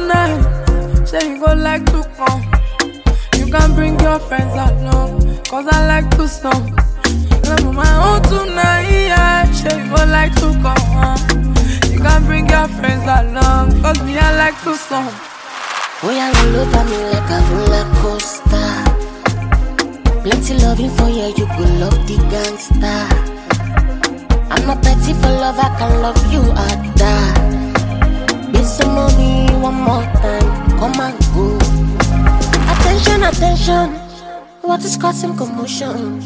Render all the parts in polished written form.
tonight. Say you go like to come. You can bring your friends along, cause I like to song. I'm on my own tonight, yeah. Say you go like to come. You can bring your friends along, cause me I like to song. Oh yeah, roll over me like a roller coaster. Plenty loving for you, you go love the gangster. I'm not petty for love, I can love you at that. Be some money one more time, come and go. Attention, attention, what is causing commotion?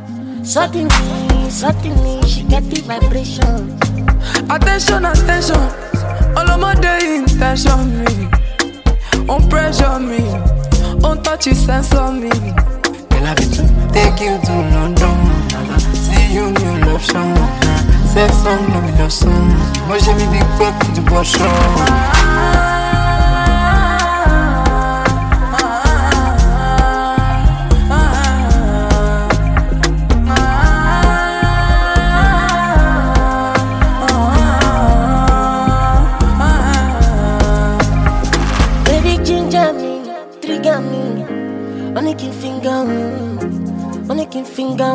Suddenly, she get the vibration. Attention, attention, all of my day intention me. On pressure me, on touch it, sense on me. Girl, I be to take you to London. See you in your love song. Sex song, no be your song. Moi j'ai mis big buck du boisson. Baby ginger me, trigger me. On a finger.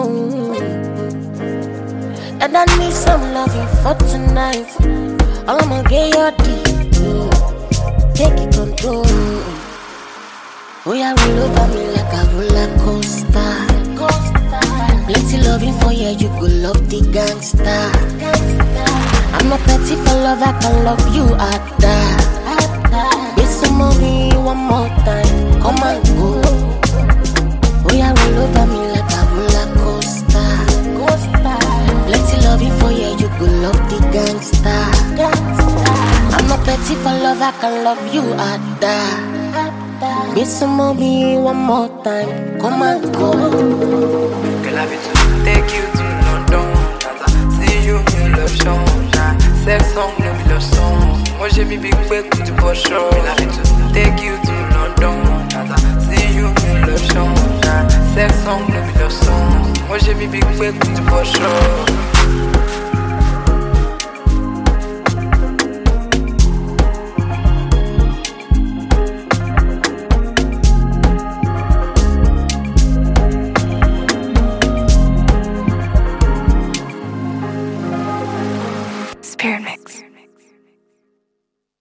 And I need some loving for tonight. I'ma get your deep, take it control. Oh yeah, roll over me like a roller coaster. Plenty loving for you, you go love the gangster. I'm not petty for love, I can love you at that. Get some money one more time, come and go. Oh yeah, roll over me like a roller coaster. Plenty loving for you, you go love the gangster. I'm not petty for love, I can love you at that. Get some money one more time, come and go. Girl, I be to take you to London. See you in your love song. Sex song, no be your song. Moi j'ai mis big buck du boisson. Girl, I be to take you to London. See you in your love song. Sex song, no be your song. Moi j'ai mis big buck du boisson.